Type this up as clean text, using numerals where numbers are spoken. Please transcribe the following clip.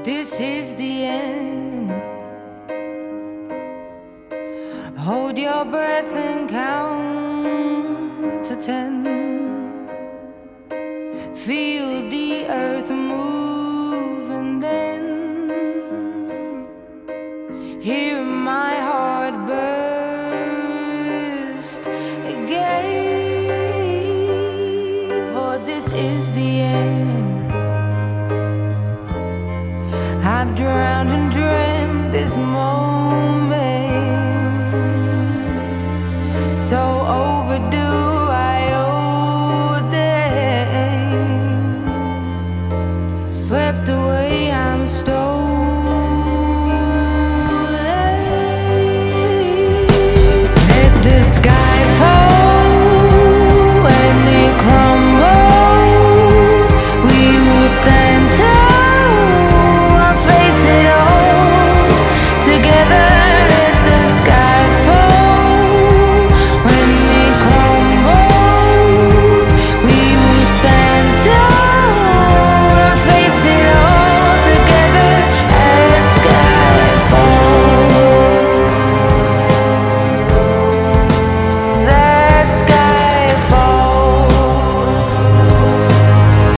this is the end. Hold your breath and count to 10. Feel the earth move and then hear my heart burst again. For this is the end. I've drowned and dreamt this morning.